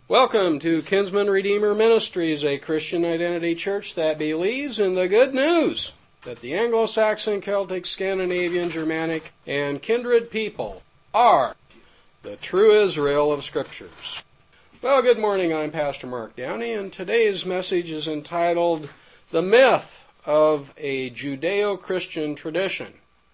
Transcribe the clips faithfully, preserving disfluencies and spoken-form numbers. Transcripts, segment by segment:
Welcome to Kinsman Redeemer Ministries, a Christian identity church that believes in the good news that the Anglo-Saxon, Celtic, Scandinavian, Germanic, and kindred people are the true Israel of Scriptures. Well, good morning. I'm Pastor Mark Downey, and today's message is entitled, The Myth of a Judeo-Christian Tradition.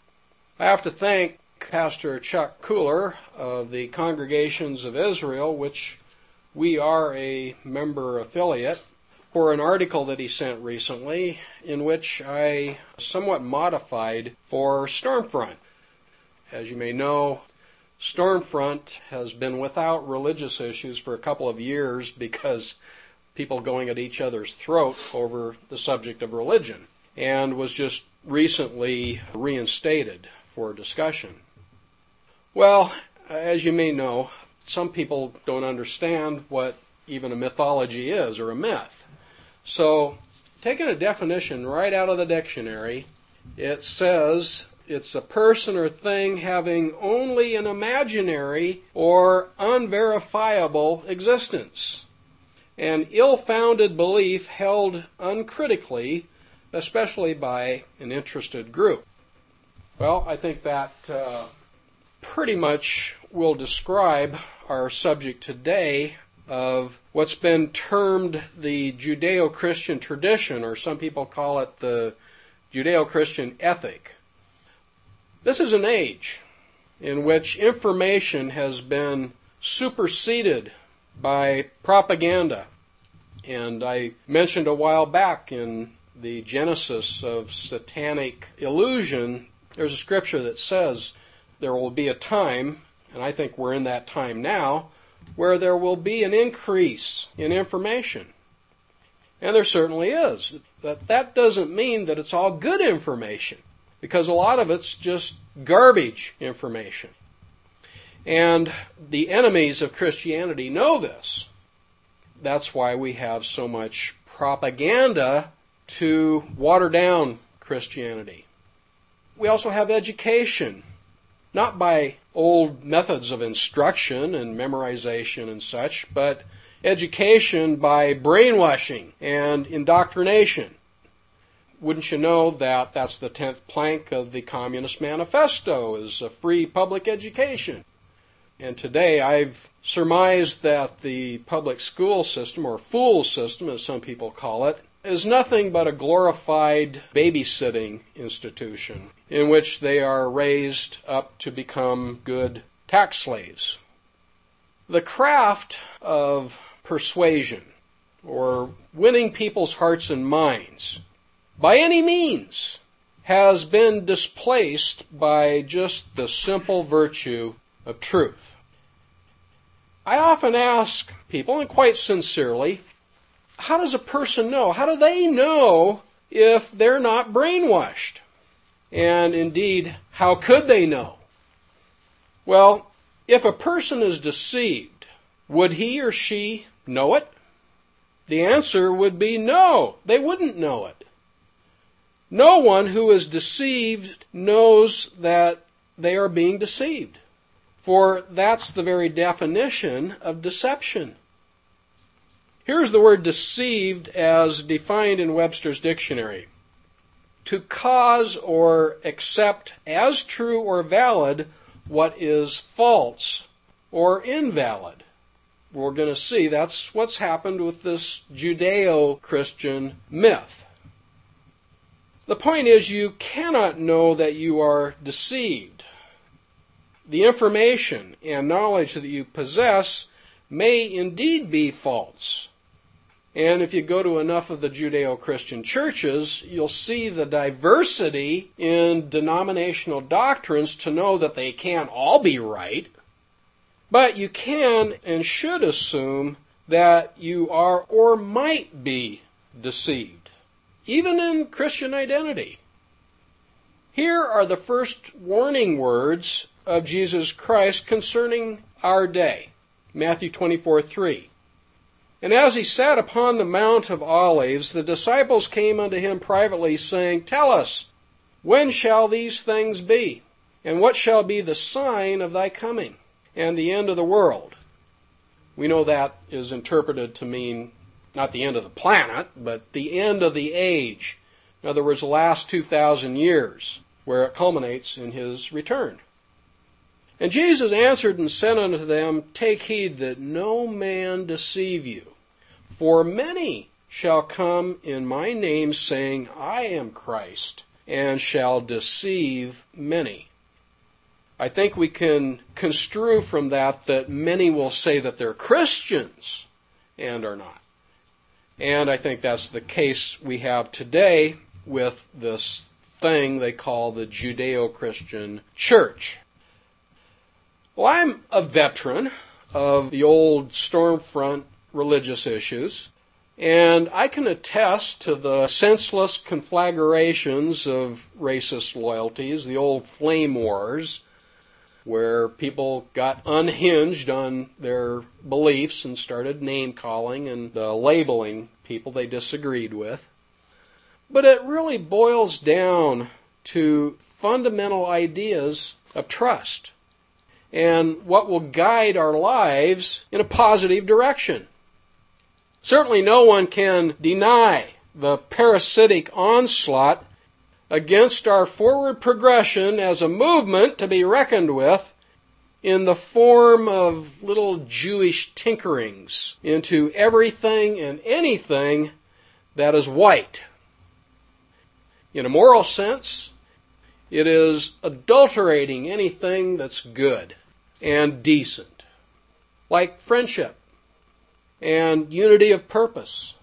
I have to thank Pastor Chuck Cooler of the Congregations of Israel, which we are a member affiliate, for an article that he sent recently in which I somewhat modified for Stormfront. As you may know, Stormfront has been without religious issues for a couple of years because people going at each other's throat over the subject of religion, and was just recently reinstated for discussion. Well, as you may know, some people don't understand what even a mythology is, or a myth. So, taking a definition right out of the dictionary, it says it's a person or thing having only an imaginary or unverifiable existence, an ill-founded belief held uncritically, especially by an interested group. Well, I think that uh, pretty much will describe our subject today of what's been termed the Judeo-Christian tradition, or some people call it the Judeo-Christian ethic. This is an age in which information has been superseded by propaganda. And I mentioned a while back in the genesis of satanic illusion, there's a scripture that says there will be a time, and I think we're in that time now, where there will be an increase in information. And there certainly is. But that doesn't mean that it's all good information, because a lot of it's just garbage information. And the enemies of Christianity know this. That's why we have so much propaganda to water down Christianity. We also have education, not by old methods of instruction and memorization and such, but education by brainwashing and indoctrination. Wouldn't you know that that's the tenth plank of the Communist Manifesto, is a free public education. And today I've surmised that the public school system, or fool system as some people call it, is nothing but a glorified babysitting institution in which they are raised up to become good tax slaves. The craft of persuasion, or winning people's hearts and minds, by any means, has been displaced by just the simple virtue of truth. I often ask people, and quite sincerely, how does a person know? How do they know if they're not brainwashed? And indeed, how could they know? Well, if a person is deceived, would he or she know it? The answer would be no, they wouldn't know it. No one who is deceived knows that they are being deceived, for that's the very definition of deception. Here's the word deceived as defined in Webster's dictionary. To cause or accept as true or valid what is false or invalid. We're going to see that's what's happened with this Judeo-Christian myth. The point is, you cannot know that you are deceived. The information and knowledge that you possess may indeed be false. And if you go to enough of the Judeo-Christian churches, you'll see the diversity in denominational doctrines to know that they can't all be right. But you can and should assume that you are or might be deceived, even in Christian identity. Here are the first warning words of Jesus Christ concerning our day. Matthew twenty-four three. And as he sat upon the Mount of Olives, the disciples came unto him privately, saying, Tell us, when shall these things be? And what shall be the sign of thy coming, and the end of the world? We know that is interpreted to mean not the end of the planet, but the end of the age. In other words, the last two thousand years, where it culminates in his return. And Jesus answered and said unto them, Take heed that no man deceive you. For many shall come in my name, saying, I am Christ, and shall deceive many. I think we can construe from that that many will say that they're Christians and are not. And I think that's the case we have today with this thing they call the Judeo-Christian Church. Well, I'm a veteran of the old Stormfront religious issues, and I can attest to the senseless conflagrations of racist loyalties, the old flame wars, where people got unhinged on their beliefs and started name-calling and uh, labeling people they disagreed with. But it really boils down to fundamental ideas of trust and what will guide our lives in a positive direction. Certainly no one can deny the parasitic onslaught against our forward progression as a movement to be reckoned with in the form of little Jewish tinkerings into everything and anything that is white. In a moral sense, it is adulterating anything that's good and decent, like friendship and unity of purpose.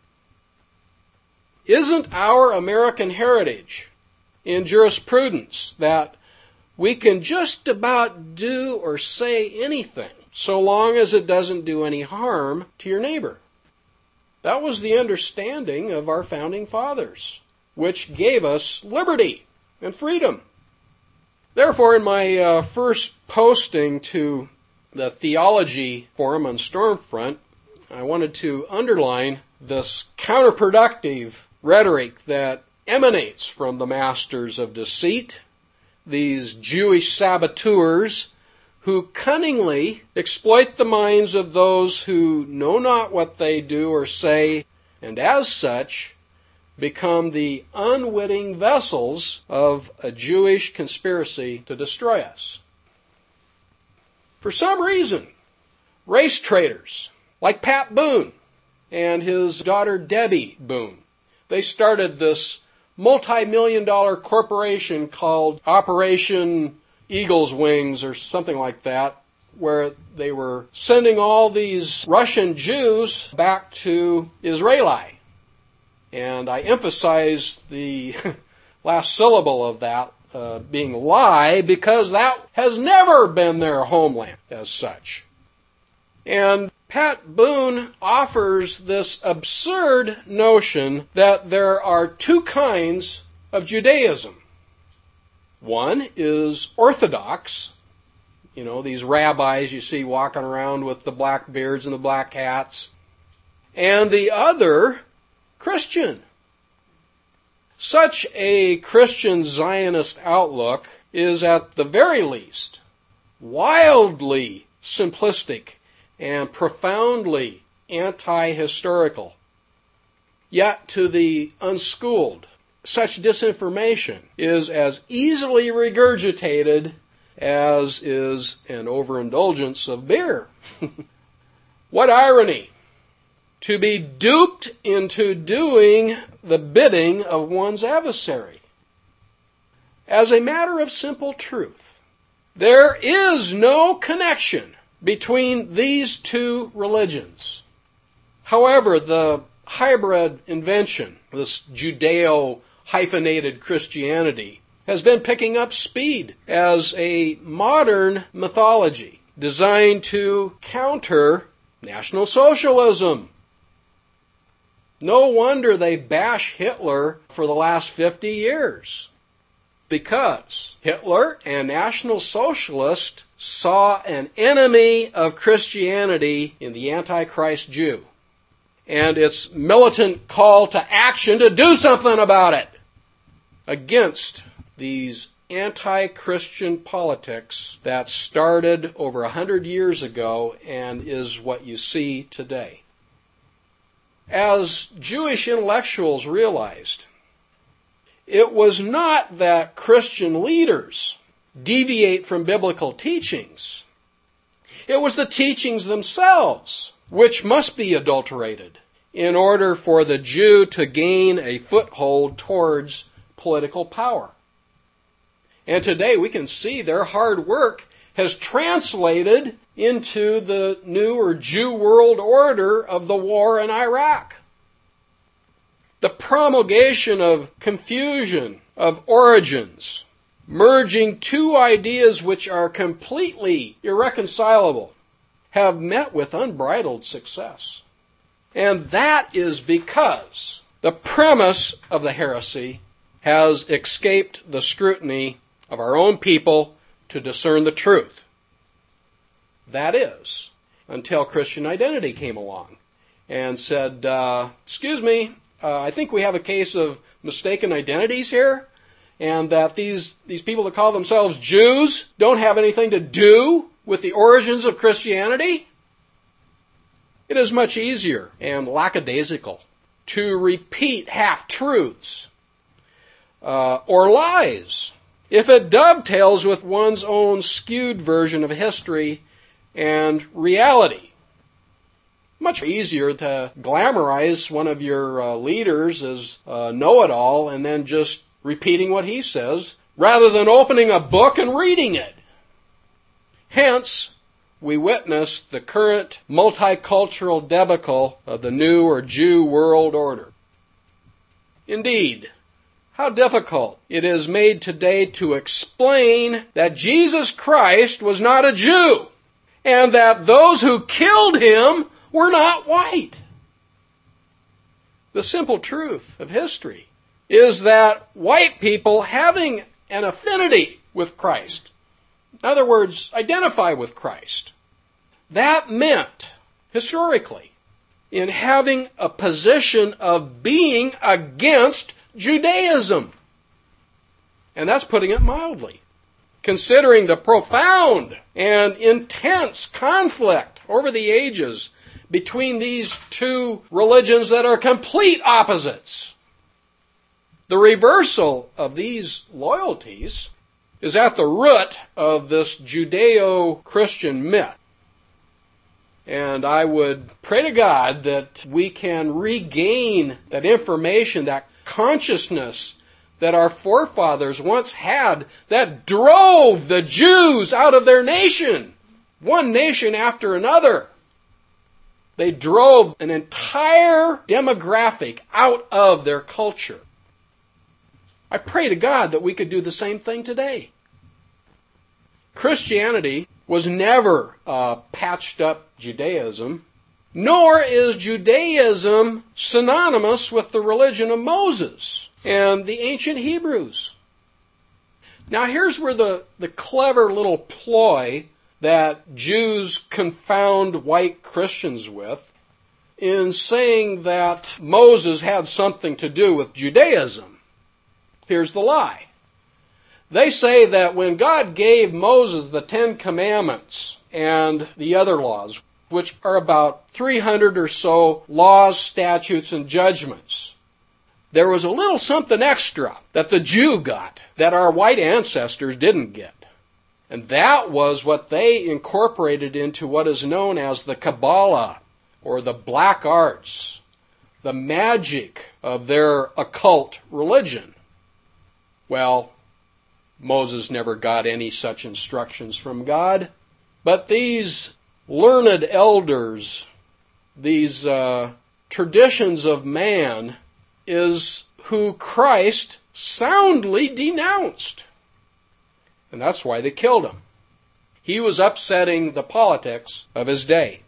Isn't our American heritage in jurisprudence that we can just about do or say anything so long as it doesn't do any harm to your neighbor? That was the understanding of our founding fathers, which gave us liberty and freedom. Therefore, in my uh, first posting to the theology forum on Stormfront, I wanted to underline this counterproductive rhetoric that emanates from the masters of deceit, these Jewish saboteurs who cunningly exploit the minds of those who know not what they do or say, and as such become the unwitting vessels of a Jewish conspiracy to destroy us. For some reason, race traitors like Pat Boone and his daughter Debbie Boone, they started this multi-million dollar corporation called Operation Eagle's Wings or something like that, where they were sending all these Russian Jews back to Israeli. And I emphasize the last syllable of that uh, being lie, because that has never been their homeland as such. And Pat Boone offers this absurd notion that there are two kinds of Judaism. One is Orthodox, you know, these rabbis you see walking around with the black beards and the black hats, and the other, Christian. Such a Christian Zionist outlook is at the very least wildly simplistic and profoundly anti-historical. Yet to the unschooled, such disinformation is as easily regurgitated as is an overindulgence of beer. What irony! To be duped into doing the bidding of one's adversary. As a matter of simple truth, there is no connection between these two religions. However, the hybrid invention, this Judeo-hyphenated Christianity, has been picking up speed as a modern mythology designed to counter National Socialism. No wonder they bash Hitler for the last fifty years. Because Hitler and National Socialists saw an enemy of Christianity in the Antichrist Jew, and its militant call to action to do something about it against these anti-Christian politics that started over a hundred years ago and is what you see today. As Jewish intellectuals realized, it was not that Christian leaders deviate from biblical teachings. It was the teachings themselves which must be adulterated in order for the Jew to gain a foothold towards political power. And today we can see their hard work has translated into the new or Jew world order of the war in Iraq. The promulgation of confusion, of origins, merging two ideas which are completely irreconcilable, have met with unbridled success. And that is because the premise of the heresy has escaped the scrutiny of our own people to discern the truth. That is, until Christian Identity came along and said, uh, excuse me, uh, I think we have a case of mistaken identities here, and that these, these people that call themselves Jews don't have anything to do with the origins of Christianity. It is much easier and lackadaisical to repeat half-truths uh, or lies if it dovetails with one's own skewed version of history and reality. Much easier to glamorize one of your uh, leaders as a know-it-all and then just repeating what he says, rather than opening a book and reading it. Hence, we witness the current multicultural debacle of the new or Jew world order. Indeed, how difficult it is made today to explain that Jesus Christ was not a Jew, and that those who killed him were not white. The simple truth of history is that white people having an affinity with Christ, in other words, identify with Christ, that meant, historically, in having a position of being against Judaism. And that's putting it mildly, considering the profound and intense conflict over the ages between these two religions that are complete opposites. The reversal of these loyalties is at the root of this Judeo-Christian myth. And I would pray to God that we can regain that information, that consciousness that our forefathers once had that drove the Jews out of their nation, one nation after another. They drove an entire demographic out of their culture. I pray to God that we could do the same thing today. Christianity was never uh, patched up Judaism, nor is Judaism synonymous with the religion of Moses and the ancient Hebrews. Now here's where the, the clever little ploy that Jews confound white Christians with in saying that Moses had something to do with Judaism. Here's the lie. They say that when God gave Moses the Ten Commandments and the other laws, which are about three hundred or so laws, statutes, and judgments, there was a little something extra that the Jew got that our white ancestors didn't get. And that was what they incorporated into what is known as the Kabbalah, or the black arts, the magic of their occult religion. Well, Moses never got any such instructions from God, but these learned elders, these uh, traditions of man, is who Christ soundly denounced. And that's why they killed him. He was upsetting the politics of his day.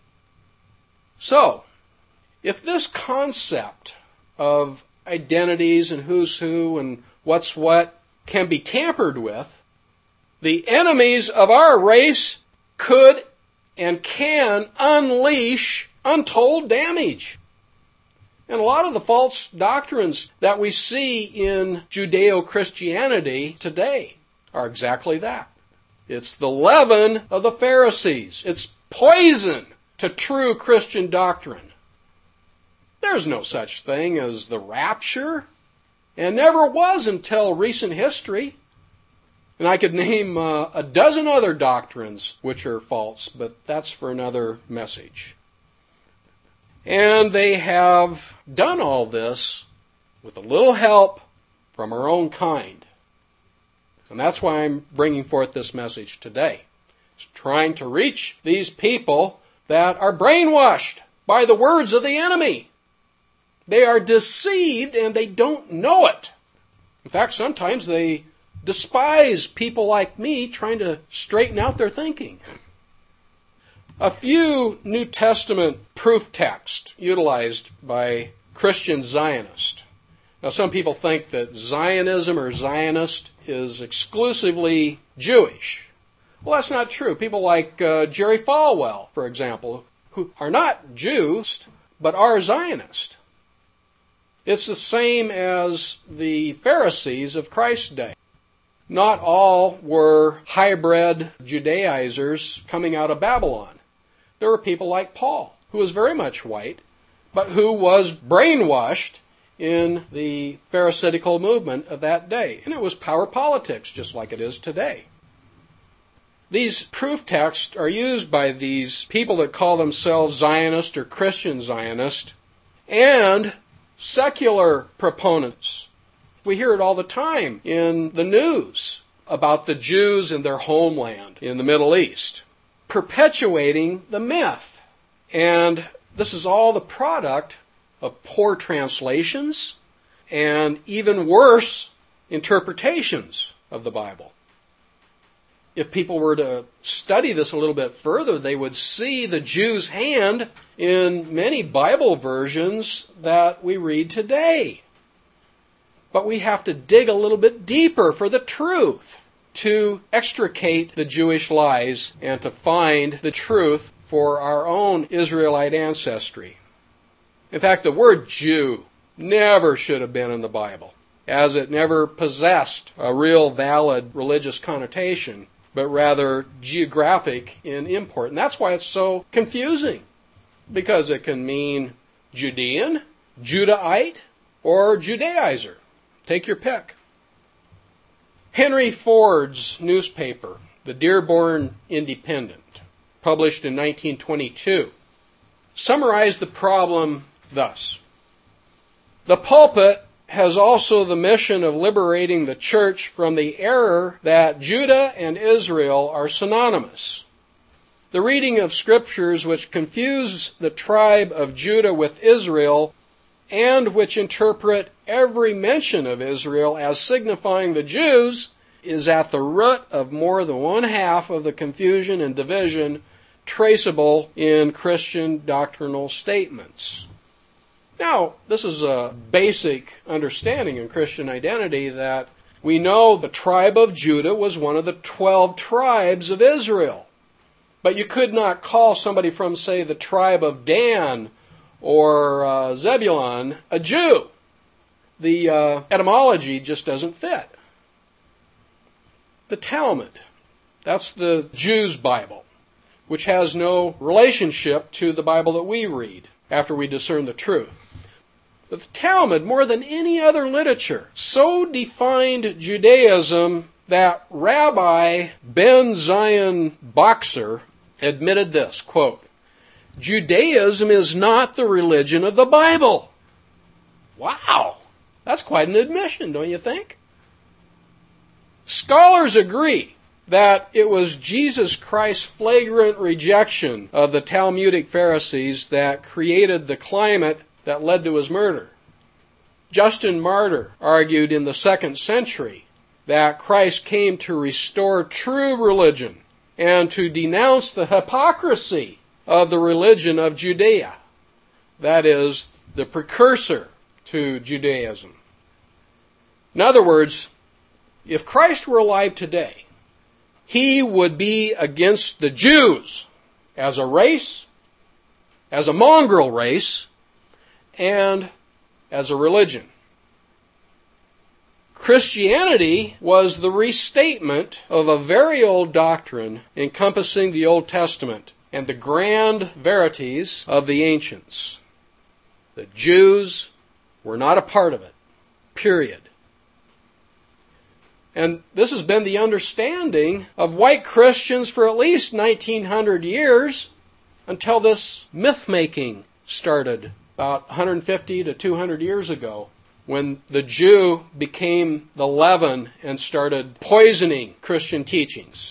So, if this concept of identities and who's who and what's what can be tampered with, the enemies of our race could and can unleash untold damage. And a lot of the false doctrines that we see in Judeo-Christianity today are exactly that. It's the leaven of the Pharisees. It's poison to true Christian doctrine. There's no such thing as the rapture, and never was until recent history. And I could name uh, a dozen other doctrines which are false, but that's for another message. And they have done all this with a little help from our own kind. And that's why I'm bringing forth this message today. It's trying to reach these people that are brainwashed by the words of the enemy. They are deceived and they don't know it. In fact, sometimes they despise people like me trying to straighten out their thinking. A few New Testament proof texts utilized by Christian Zionists. Now, some people think that Zionism or Zionist is exclusively Jewish. Well, that's not true. People like uh, Jerry Falwell, for example, who are not Jews, but are Zionist. It's the same as the Pharisees of Christ's day. Not all were hybrid Judaizers coming out of Babylon. There were people like Paul, who was very much white, but who was brainwashed in the Pharisaical movement of that day. And it was power politics, just like it is today. These proof texts are used by these people that call themselves Zionist or Christian Zionist and secular proponents. We hear it all the time in the news about the Jews and their homeland in the Middle East, perpetuating the myth. And this is all the product of poor translations and even worse interpretations of the Bible. If people were to study this a little bit further, they would see the Jew's hand in many Bible versions that we read today. But we have to dig a little bit deeper for the truth to extricate the Jewish lies and to find the truth for our own Israelite ancestry. In fact, the word Jew never should have been in the Bible, as it never possessed a real valid religious connotation, but rather geographic in import. And that's why it's so confusing, because it can mean Judean, Judahite, or Judaizer. Take your pick. Henry Ford's newspaper, the Dearborn Independent, published in nineteen twenty-two, summarized the problem thus. The pulpit has also the mission of liberating the church from the error that Judah and Israel are synonymous. The reading of scriptures which confuse the tribe of Judah with Israel and which interpret every mention of Israel as signifying the Jews is at the root of more than one half of the confusion and division traceable in Christian doctrinal statements. Now, this is a basic understanding in Christian identity that we know the tribe of Judah was one of the twelve tribes of Israel. But you could not call somebody from, say, the tribe of Dan or uh, Zebulun a Jew. The uh, etymology just doesn't fit. The Talmud, that's the Jews' Bible, which has no relationship to the Bible that we read after we discern the truth. But the Talmud, more than any other literature, so defined Judaism that Rabbi Ben Zion Boxer admitted this, quote, "Judaism is not the religion of the Bible." Wow! That's quite an admission, don't you think? Scholars agree that it was Jesus Christ's flagrant rejection of the Talmudic Pharisees that created the climate that led to his murder. Justin Martyr argued in the second century that Christ came to restore true religion and to denounce the hypocrisy of the religion of Judea. That is, the precursor to Judaism. In other words, if Christ were alive today, he would be against the Jews as a race, as a mongrel race, and as a religion. Christianity was the restatement of a very old doctrine encompassing the Old Testament and the grand verities of the ancients. The Jews were not a part of it, period. And this has been the understanding of white Christians for at least nineteen hundred years until this myth-making started about one hundred fifty to two hundred years ago, when the Jew became the leaven and started poisoning Christian teachings.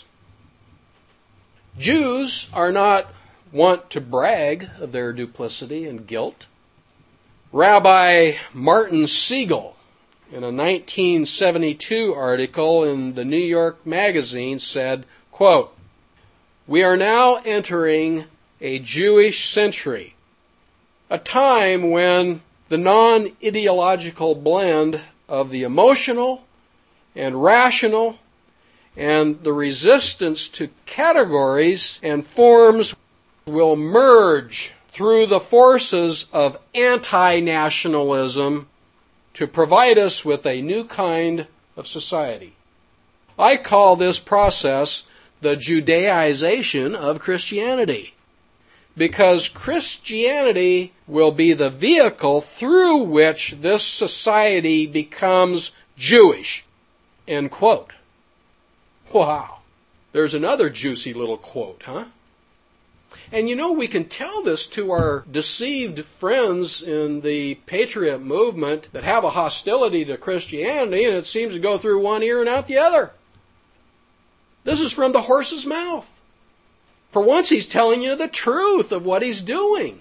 Jews are not wont to brag of their duplicity and guilt. Rabbi Martin Siegel, in a nineteen seventy-two article in the New York Magazine, said, quote, "We are now entering a Jewish century, a time when the non-ideological blend of the emotional and rational and the resistance to categories and forms will merge through the forces of anti-nationalism to provide us with a new kind of society." I call this process the Judaization of Christianity, because Christianity will be the vehicle through which this society becomes Jewish. End quote. Wow. There's another juicy little quote, huh? And you know, we can tell this to our deceived friends in the patriot movement that have a hostility to Christianity, and it seems to go through one ear and out the other. This is from the horse's mouth. For once, he's telling you the truth of what he's doing.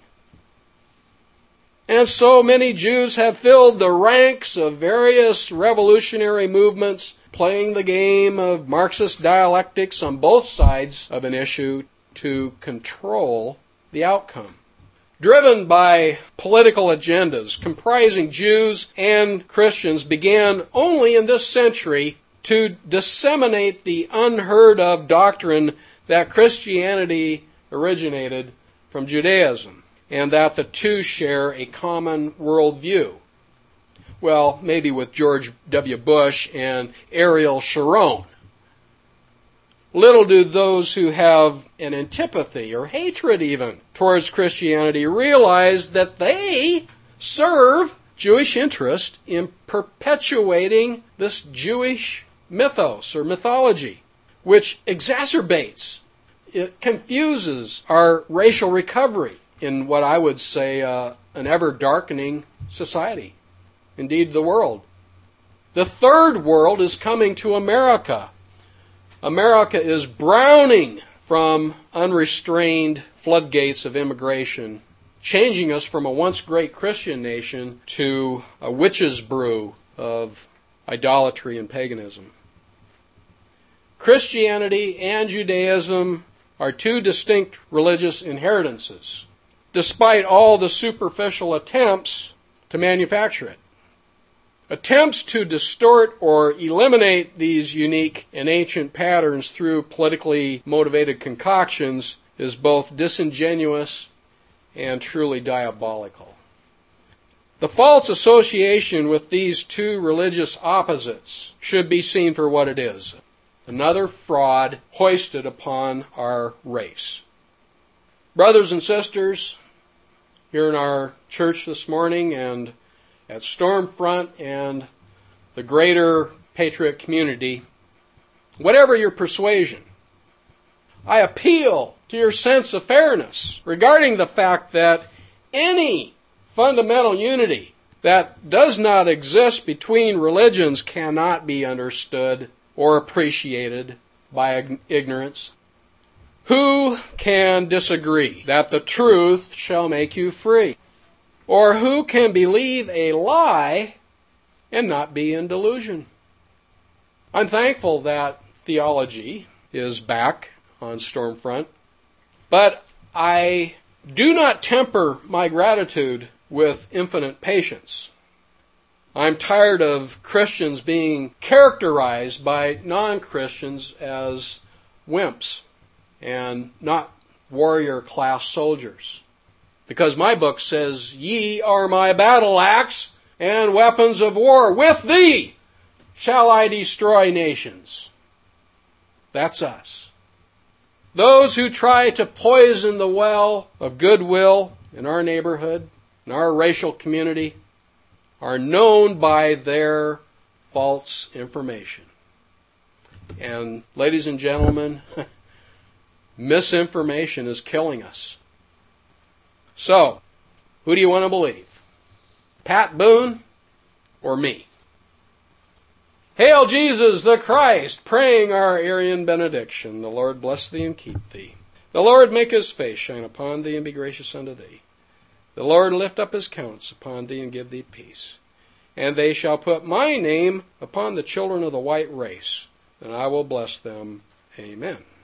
And so many Jews have filled the ranks of various revolutionary movements, playing the game of Marxist dialectics on both sides of an issue to control the outcome. Driven by political agendas comprising Jews and Christians, began only in this century to disseminate the unheard of doctrine that Christianity originated from Judaism, and that the two share a common worldview. Well, maybe with George W. Bush and Ariel Sharon. Little do those who have an antipathy or hatred even towards Christianity realize that they serve Jewish interest in perpetuating this Jewish mythos or mythology, which exacerbates, it confuses our racial recovery in what I would say uh, an ever-darkening society, indeed the world. The third world is coming to America. America is browning from unrestrained floodgates of immigration, changing us from a once great Christian nation to a witch's brew of idolatry and paganism. Christianity and Judaism are two distinct religious inheritances, despite all the superficial attempts to manufacture it. Attempts to distort or eliminate these unique and ancient patterns through politically motivated concoctions is both disingenuous and truly diabolical. The false association with these two religious opposites should be seen for what it is: another fraud hoisted upon our race. Brothers and sisters, here in our church this morning and at Stormfront and the greater Patriot community, whatever your persuasion, I appeal to your sense of fairness regarding the fact that any fundamental unity that does not exist between religions cannot be understood or appreciated by ignorance. Who can disagree that the truth shall make you free? Or who can believe a lie and not be in delusion? I'm thankful that theology is back on Stormfront, but I do not temper my gratitude with infinite patience. I'm tired of Christians being characterized by non-Christians as wimps and not warrior class soldiers. Because my book says, "Ye are my battle axe and weapons of war with thee shall I destroy nations. That's us. Those who try to poison the well of goodwill in our neighborhood, in our racial community, are known by their false information. And ladies and gentlemen, misinformation is killing us. So, who do you want to believe? Pat Boone or me? Hail Jesus the Christ, praying our Arian benediction. The Lord bless thee and keep thee. The Lord make his face shine upon thee and be gracious unto thee. The Lord lift up his countenance upon thee and give thee peace. And they shall put my name upon the children of the white race, and I will bless them. Amen.